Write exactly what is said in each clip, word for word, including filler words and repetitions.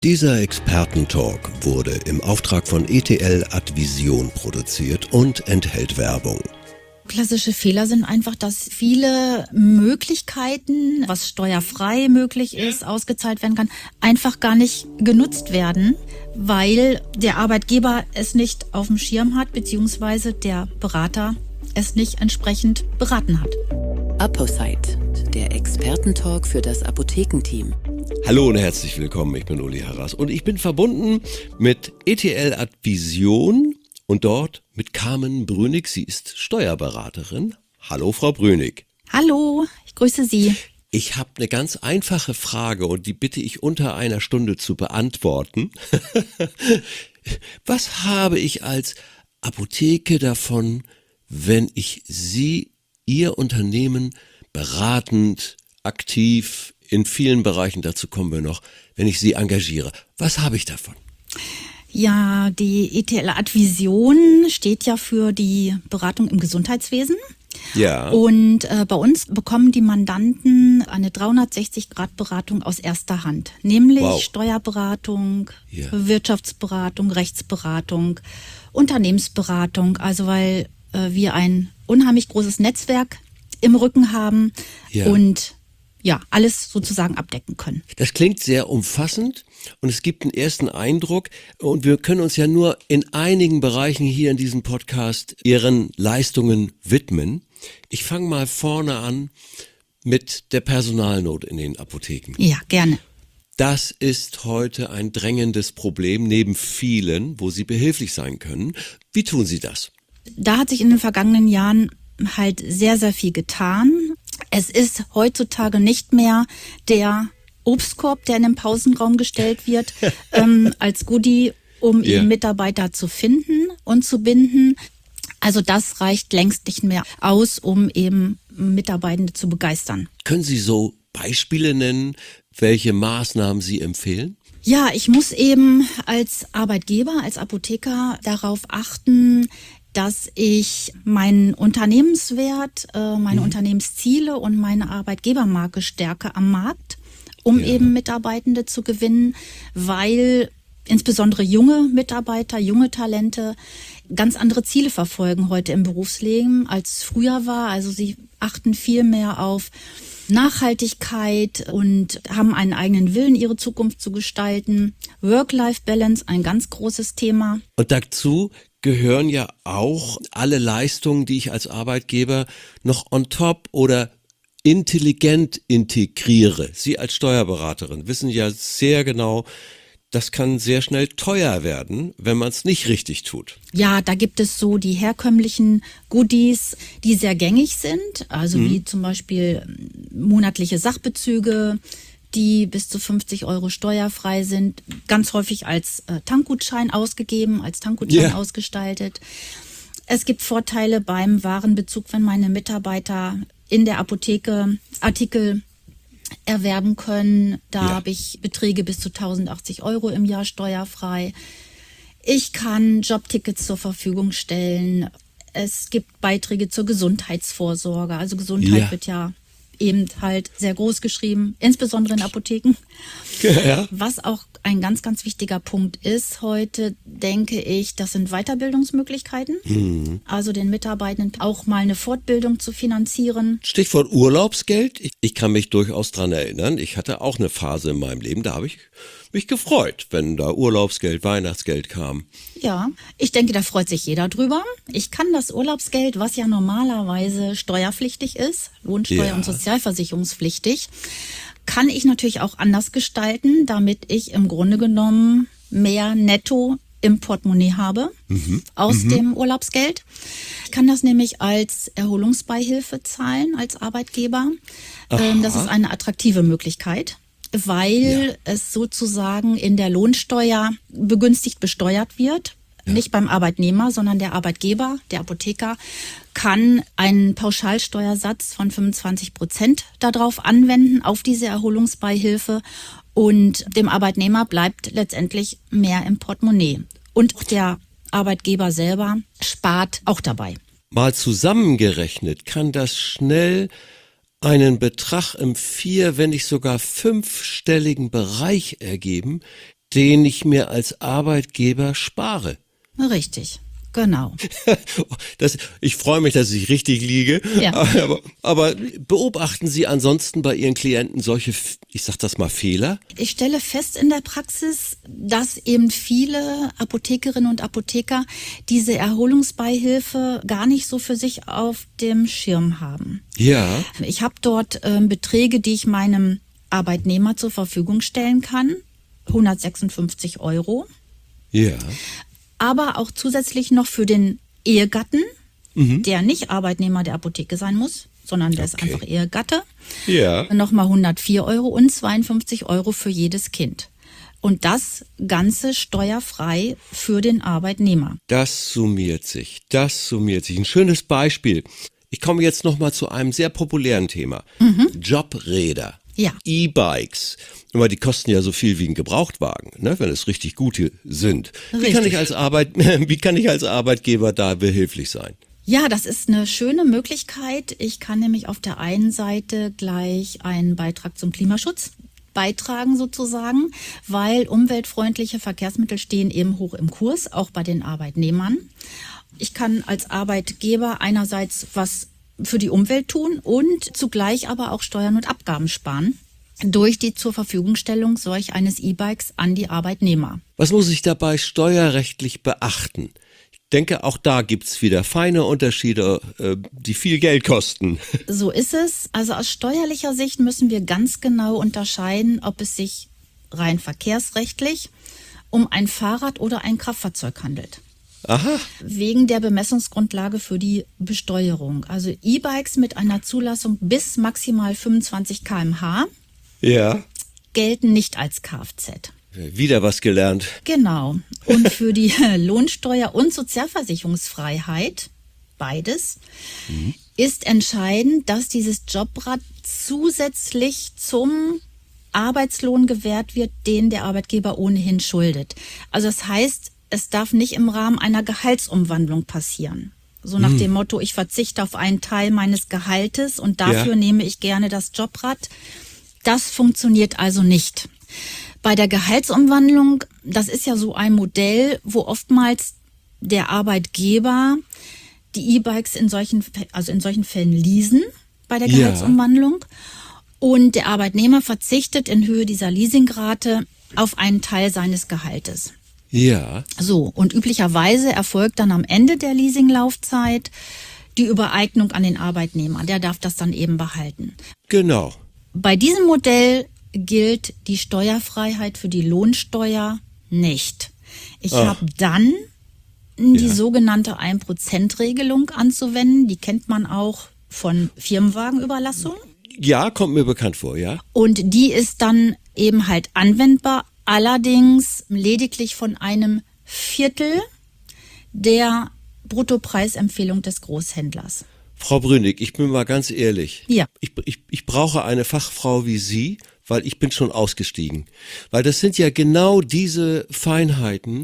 Dieser Expertentalk wurde im Auftrag von E T L Advision produziert und enthält Werbung. Klassische Fehler sind einfach, dass viele Möglichkeiten, was steuerfrei möglich ist, ausgezahlt werden kann, einfach gar nicht genutzt werden, weil der Arbeitgeber es nicht auf dem Schirm hat, beziehungsweise der Berater es nicht entsprechend beraten hat. Apposite, der Expertentalk für das Apothekenteam. Hallo und herzlich willkommen, ich bin Uli Harras und ich bin verbunden mit E T L Advision und dort mit Carmen Brünig. Sie ist Steuerberaterin. Hallo Frau Brünig. Hallo, ich grüße Sie. Ich habe eine ganz einfache Frage und die bitte ich unter einer Stunde zu beantworten. Was habe ich als Apotheke davon, wenn ich Sie, Ihr Unternehmen beratend, aktiv, in vielen Bereichen, dazu kommen wir noch, wenn ich Sie engagiere? Was habe ich davon? Ja, die E T L Advision steht ja für die Beratung im Gesundheitswesen. Ja. Und äh, bei uns bekommen die Mandanten eine dreihundertsechzig Grad Beratung aus erster Hand. Nämlich Wow. Steuerberatung, Ja. Wirtschaftsberatung, Rechtsberatung, Unternehmensberatung. Also weil äh, wir ein unheimlich großes Netzwerk im Rücken haben Ja. und ja, alles sozusagen abdecken können. Das klingt sehr umfassend und es gibt einen ersten Eindruck und wir können uns ja nur in einigen Bereichen hier in diesem Podcast Ihren Leistungen widmen. Ich fange mal vorne an mit der Personalnot in den Apotheken. Ja, gerne. Das ist heute ein drängendes Problem neben vielen, wo Sie behilflich sein können. Wie tun Sie das? Da hat sich in den vergangenen Jahren halt sehr, sehr viel getan. Es ist heutzutage nicht mehr der Obstkorb, der in den Pausenraum gestellt wird, ähm, als Goodie, um Ja. eben Mitarbeiter zu finden und zu binden. Also das reicht längst nicht mehr aus, um eben Mitarbeitende zu begeistern. Können Sie so Beispiele nennen, welche Maßnahmen Sie empfehlen? Ja, ich muss eben als Arbeitgeber, als Apotheker darauf achten, dass ich meinen Unternehmenswert, äh, meine mhm. Unternehmensziele und meine Arbeitgebermarke stärke am Markt, um Ja. eben Mitarbeitende zu gewinnen, weil insbesondere junge Mitarbeiter, junge Talente ganz andere Ziele verfolgen heute im Berufsleben, als früher war. Also sie achten viel mehr auf Nachhaltigkeit und haben einen eigenen Willen, ihre Zukunft zu gestalten. Work-Life-Balance, ein ganz großes Thema. Und dazu gehören ja auch alle Leistungen, die ich als Arbeitgeber noch on top oder intelligent integriere. Sie als Steuerberaterin wissen ja sehr genau, das kann sehr schnell teuer werden, wenn man es nicht richtig tut. Ja, da gibt es so die herkömmlichen Goodies, die sehr gängig sind, also mhm. wie zum Beispiel monatliche Sachbezüge, die bis zu fünfzig Euro steuerfrei sind, ganz häufig als äh, Tankgutschein ausgegeben, als Tankgutschein yeah. ausgestaltet. Es gibt Vorteile beim Warenbezug, wenn meine Mitarbeiter in der Apotheke Artikel erwerben können. Da ja. habe ich Beträge bis zu tausendachtzig Euro im Jahr steuerfrei. Ich kann Jobtickets zur Verfügung stellen. Es gibt Beiträge zur Gesundheitsvorsorge. Also Gesundheit ja. wird ja eben halt sehr groß geschrieben, insbesondere in Apotheken. Ja. Was auch ein ganz, ganz wichtiger Punkt ist heute, denke ich, das sind Weiterbildungsmöglichkeiten. Mhm. Also den Mitarbeitenden auch mal eine Fortbildung zu finanzieren. Stichwort Urlaubsgeld. Ich, ich kann mich durchaus dran erinnern. Ich hatte auch eine Phase in meinem Leben, da habe ich mich gefreut, wenn da Urlaubsgeld, Weihnachtsgeld kam. Ja, ich denke, da freut sich jeder drüber. Ich kann das Urlaubsgeld, was ja normalerweise steuerpflichtig ist, Lohnsteuer- ja. und sozialversicherungspflichtig, kann ich natürlich auch anders gestalten, damit ich im Grunde genommen mehr Netto im Portemonnaie habe mhm. aus mhm. dem Urlaubsgeld. Ich kann das nämlich als Erholungsbeihilfe zahlen als Arbeitgeber. Aha. Das ist eine attraktive Möglichkeit, weil ja. es sozusagen in der Lohnsteuer begünstigt besteuert wird. Ja. Nicht beim Arbeitnehmer, sondern der Arbeitgeber, der Apotheker, kann einen Pauschalsteuersatz von fünfundzwanzig Prozent darauf anwenden, auf diese Erholungsbeihilfe. Und dem Arbeitnehmer bleibt letztendlich mehr im Portemonnaie. Und auch der Arbeitgeber selber spart auch dabei. Mal zusammengerechnet kann das schnell einen Betrag im vier-, wenn nicht sogar fünfstelligen Bereich ergeben, den ich mir als Arbeitgeber spare. Richtig. Genau. Das, ich freue mich, dass ich richtig liege. Ja. Aber, aber beobachten Sie ansonsten bei Ihren Klienten solche, ich sag das mal, Fehler? Ich stelle fest in der Praxis, dass eben viele Apothekerinnen und Apotheker diese Erholungsbeihilfe gar nicht so für sich auf dem Schirm haben. Ja. Ich habe dort äh, Beträge, die ich meinem Arbeitnehmer zur Verfügung stellen kann. hundertsechsundfünfzig Euro. Ja. Aber auch zusätzlich noch für den Ehegatten, mhm. der nicht Arbeitnehmer der Apotheke sein muss, sondern der okay. ist einfach Ehegatte. Ja. Nochmal hundertvier Euro und zweiundfünfzig Euro für jedes Kind. Und das Ganze steuerfrei für den Arbeitnehmer. Das summiert sich, das summiert sich. Ein schönes Beispiel. Ich komme jetzt nochmal zu einem sehr populären Thema. Mhm. Jobräder. Ja. E-Bikes. Aber die kosten ja so viel wie ein Gebrauchtwagen, ne, wenn es richtig gute sind. Richtig. Wie kann ich als Arbeit, wie kann ich als Arbeitgeber da behilflich sein? Ja, das ist eine schöne Möglichkeit. Ich kann nämlich auf der einen Seite gleich einen Beitrag zum Klimaschutz beitragen sozusagen, weil umweltfreundliche Verkehrsmittel stehen eben hoch im Kurs, auch bei den Arbeitnehmern. Ich kann als Arbeitgeber einerseits was für die Umwelt tun und zugleich aber auch Steuern und Abgaben sparen durch die zur Verfügungstellung solch eines E-Bikes an die Arbeitnehmer. Was muss ich dabei steuerrechtlich beachten? Ich denke, auch da gibt's wieder feine Unterschiede, die viel Geld kosten. So ist es. Also aus steuerlicher Sicht müssen wir ganz genau unterscheiden, ob es sich rein verkehrsrechtlich um ein Fahrrad oder ein Kraftfahrzeug handelt. Aha. Wegen der Bemessungsgrundlage für die Besteuerung. Also E-Bikes mit einer Zulassung bis maximal fünfundzwanzig Kilometer pro Stunde ja. gelten nicht als Kfz. Wieder was gelernt. Genau. Und für die Lohnsteuer- und Sozialversicherungsfreiheit, beides, mhm. ist entscheidend, dass dieses Jobrad zusätzlich zum Arbeitslohn gewährt wird, den der Arbeitgeber ohnehin schuldet. Also das heißt, es darf nicht im Rahmen einer Gehaltsumwandlung passieren. So nach hm. dem Motto, ich verzichte auf einen Teil meines Gehaltes und dafür ja. nehme ich gerne das Jobrad. Das funktioniert also nicht. Bei der Gehaltsumwandlung, das ist ja so ein Modell, wo oftmals der Arbeitgeber die E-Bikes in solchen, also in solchen Fällen leasen bei der Gehaltsumwandlung. Ja. Und der Arbeitnehmer verzichtet in Höhe dieser Leasingrate auf einen Teil seines Gehaltes. Ja. So, und üblicherweise erfolgt dann am Ende der Leasinglaufzeit die Übereignung an den Arbeitnehmer. Der darf das dann eben behalten. Genau. Bei diesem Modell gilt die Steuerfreiheit für die Lohnsteuer nicht. Ich Ach. habe dann die Ja. sogenannte ein Prozent Regelung anzuwenden. Die kennt man auch von Firmenwagenüberlassung. Ja, kommt mir bekannt vor, ja. Und die ist dann eben halt anwendbar, allerdings lediglich von einem Viertel der Bruttopreisempfehlung des Großhändlers. Frau Brünig, ich bin mal ganz ehrlich. Ja. Ich, ich, ich brauche eine Fachfrau wie Sie, weil ich bin schon ausgestiegen. Weil das sind ja genau diese Feinheiten,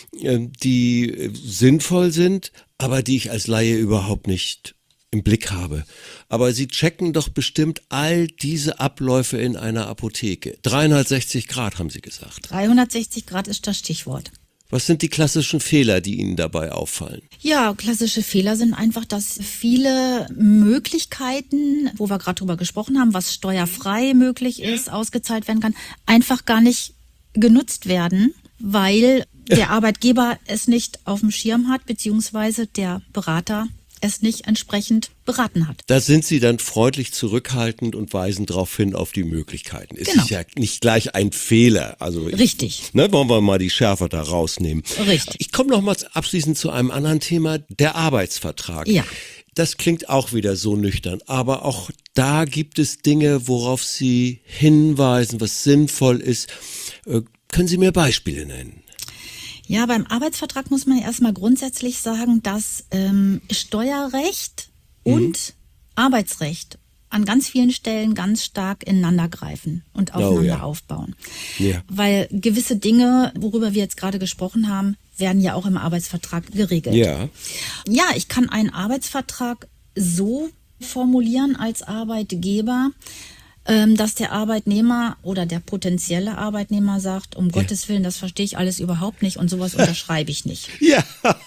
die sinnvoll sind, aber die ich als Laie überhaupt nicht im Blick habe. Aber Sie checken doch bestimmt all diese Abläufe in einer Apotheke. dreihundertsechzig Grad, haben Sie gesagt. dreihundertsechzig Grad ist das Stichwort. Was sind die klassischen Fehler, die Ihnen dabei auffallen? Ja, klassische Fehler sind einfach, dass viele Möglichkeiten, wo wir gerade drüber gesprochen haben, was steuerfrei möglich ist, ausgezahlt werden kann, einfach gar nicht genutzt werden, weil der Arbeitgeber es nicht auf dem Schirm hat, beziehungsweise der Berater es nicht entsprechend beraten hat. Da sind Sie dann freundlich zurückhaltend und weisen darauf hin auf die Möglichkeiten. Es Genau. ist ja nicht gleich ein Fehler. Also Richtig. Ich, ne, wollen wir mal die Schärfe da rausnehmen. Richtig. Ich komme noch mal abschließend zu einem anderen Thema, der Arbeitsvertrag. Ja. Das klingt auch wieder so nüchtern, aber auch da gibt es Dinge, worauf Sie hinweisen, was sinnvoll ist. Äh, können Sie mir Beispiele nennen? Ja, beim Arbeitsvertrag muss man erstmal grundsätzlich sagen, dass ähm, Steuerrecht mhm. und Arbeitsrecht an ganz vielen Stellen ganz stark ineinander greifen und aufeinander oh, ja. aufbauen. Ja. Weil gewisse Dinge, worüber wir jetzt gerade gesprochen haben, werden ja auch im Arbeitsvertrag geregelt. Ja. Ja, ich kann einen Arbeitsvertrag so formulieren als Arbeitgeber, ähm, dass der Arbeitnehmer oder der potenzielle Arbeitnehmer sagt, um Ja. Gottes Willen, das verstehe ich alles überhaupt nicht und sowas unterschreibe ich nicht. Ja.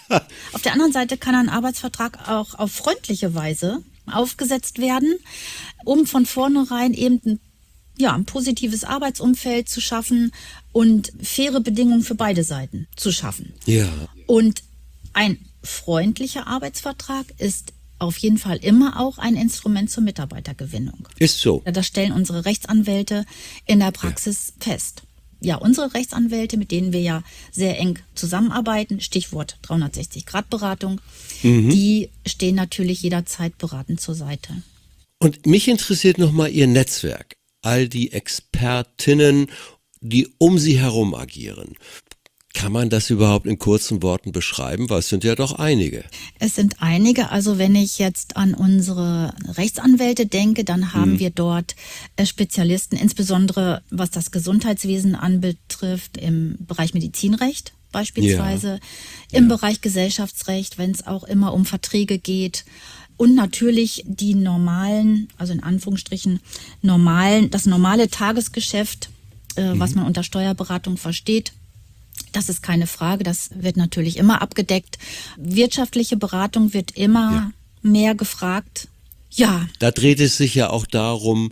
Auf der anderen Seite kann ein Arbeitsvertrag auch auf freundliche Weise aufgesetzt werden, um von vornherein eben ein, ja, ein positives Arbeitsumfeld zu schaffen und faire Bedingungen für beide Seiten zu schaffen. Ja. Und ein freundlicher Arbeitsvertrag ist auf jeden Fall immer auch ein Instrument zur Mitarbeitergewinnung. Ist so. Das stellen unsere Rechtsanwälte in der Praxis ja. fest. Ja, unsere Rechtsanwälte, mit denen wir ja sehr eng zusammenarbeiten, Stichwort dreihundertsechzig Grad Beratung, mhm. die stehen natürlich jederzeit beratend zur Seite. Und mich interessiert nochmal Ihr Netzwerk. All die Expertinnen, die um Sie herum agieren. Kann man das überhaupt in kurzen Worten beschreiben? Weil es sind ja doch einige. Es sind einige. Also wenn ich jetzt an unsere Rechtsanwälte denke, dann haben hm. wir dort Spezialisten, insbesondere was das Gesundheitswesen anbetrifft, im Bereich Medizinrecht beispielsweise, ja. im ja. Bereich Gesellschaftsrecht, wenn es auch immer um Verträge geht. Und natürlich die normalen, also in Anführungsstrichen normalen, das normale Tagesgeschäft, äh, mhm. was man unter Steuerberatung versteht. Das ist keine Frage, das wird natürlich immer abgedeckt. Wirtschaftliche Beratung wird immer ja. mehr gefragt. Ja. Da dreht es sich ja auch darum,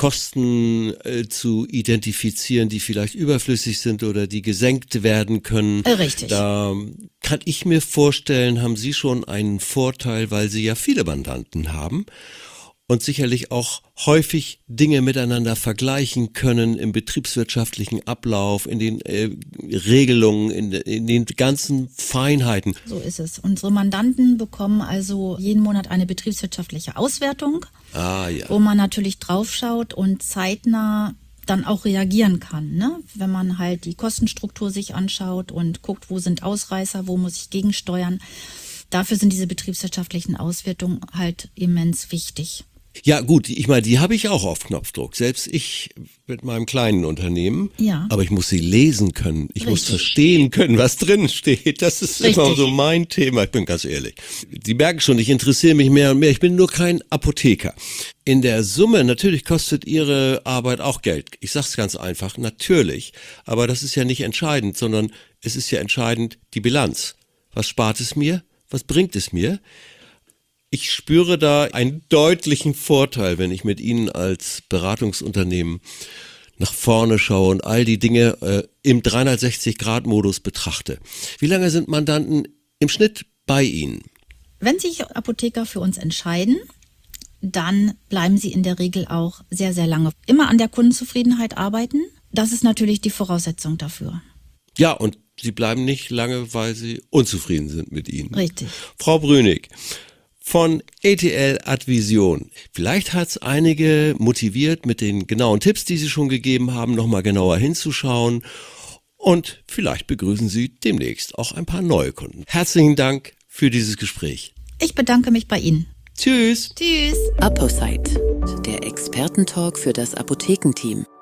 Kosten äh, zu identifizieren, die vielleicht überflüssig sind oder die gesenkt werden können. Richtig. Da kann ich mir vorstellen, haben Sie schon einen Vorteil, weil Sie ja viele Mandanten haben und sicherlich auch häufig Dinge miteinander vergleichen können im betriebswirtschaftlichen Ablauf, in den äh, Regelungen, in, in den ganzen Feinheiten. So ist es. Unsere Mandanten bekommen also jeden Monat eine betriebswirtschaftliche Auswertung, ah, ja. wo man natürlich draufschaut und zeitnah dann auch reagieren kann, ne? Wenn man halt die Kostenstruktur sich anschaut und guckt, wo sind Ausreißer, wo muss ich gegensteuern. Dafür sind diese betriebswirtschaftlichen Auswertungen halt immens wichtig. Ja gut, ich meine, die habe ich auch auf Knopfdruck. Selbst ich mit meinem kleinen Unternehmen. Ja. Aber ich muss sie lesen können. Ich Richtig. muss verstehen können, was drin steht. Das ist Richtig. immer so mein Thema. Ich bin ganz ehrlich. Sie merken schon, ich interessiere mich mehr und mehr. Ich bin nur kein Apotheker. In der Summe, natürlich kostet Ihre Arbeit auch Geld. Ich sage es ganz einfach, natürlich. Aber das ist ja nicht entscheidend, sondern es ist ja entscheidend die Bilanz. Was spart es mir? Was bringt es mir? Ich spüre da einen deutlichen Vorteil, wenn ich mit Ihnen als Beratungsunternehmen nach vorne schaue und all die Dinge äh, im dreihundertsechzig Grad Modus betrachte. Wie lange sind Mandanten im Schnitt bei Ihnen? Wenn sich Apotheker für uns entscheiden, dann bleiben sie in der Regel auch sehr, sehr lange. Immer an der Kundenzufriedenheit arbeiten, das ist natürlich die Voraussetzung dafür. Ja, und Sie bleiben nicht lange, weil Sie unzufrieden sind mit Ihnen. Richtig. Frau Brünig, von E T L Advision. Vielleicht hat es einige motiviert, mit den genauen Tipps, die Sie schon gegeben haben, nochmal genauer hinzuschauen. Und vielleicht begrüßen Sie demnächst auch ein paar neue Kunden. Herzlichen Dank für dieses Gespräch. Ich bedanke mich bei Ihnen. Tschüss. Tschüss. ApoSite, der Expertentalk für das Apothekenteam.